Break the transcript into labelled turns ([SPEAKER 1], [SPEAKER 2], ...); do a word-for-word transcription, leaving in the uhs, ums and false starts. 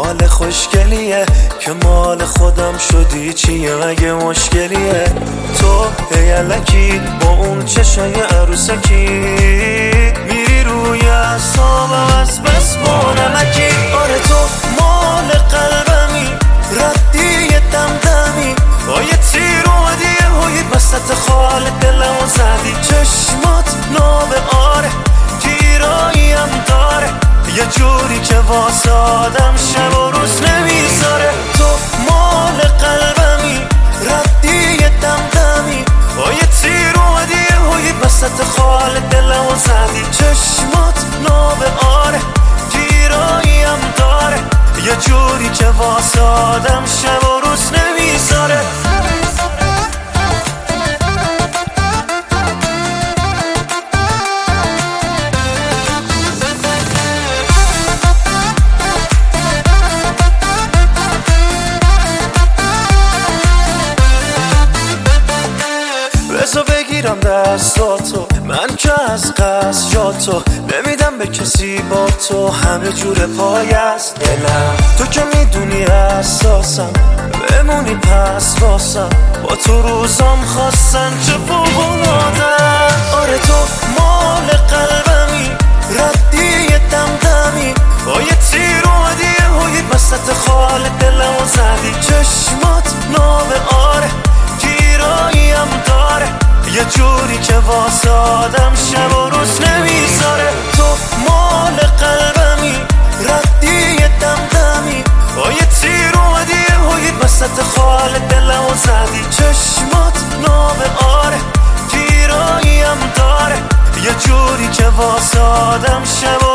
[SPEAKER 1] حال خوشگلیه که مال خودم شدی چیه مگه مشکلیه؟ تو هیلکی با اون چشای عروسکی میری روی اعصابم از بس با نمکی. آره تو مال قلبمی ردی دمدمی با یه تیر اومدی یهویی وسط خال دلمو زدی. چشمات ناب آره گیراییم داره یه جوری که واسه آدم شب و روز نمیذاره. تو مال قلبمی ردی دمدمی با یه تیر اومدی یهویی وسط خال دلمو زدی. چشمات ناب آره گیراییم داره یه جوری که واسه آدم شب و روز نمیذاره. بذار بگیرم دستاتو من که از قصد جاتو نمیدم به کسی با تو همه جور پای از دلم. تو که میدونی اساسم بمونی پس واسم با تو روزام خواستن چه فوق‌العاده‌ام. آره تو مال قلبمی ردی دمدمی با یه تیر اومدی یهویی وسط خال دلمو زدی. چشمات ناب آره گیراییم داره یه جوری که واسه آدم شب و روز نمیذاره. تو مال قلبمی ردی دمدمی با یه تیر اومدی یهویی وسط خال دلمو زدی. چشمات ناب آره گیراییم داره یه جوری که واسه آدم شب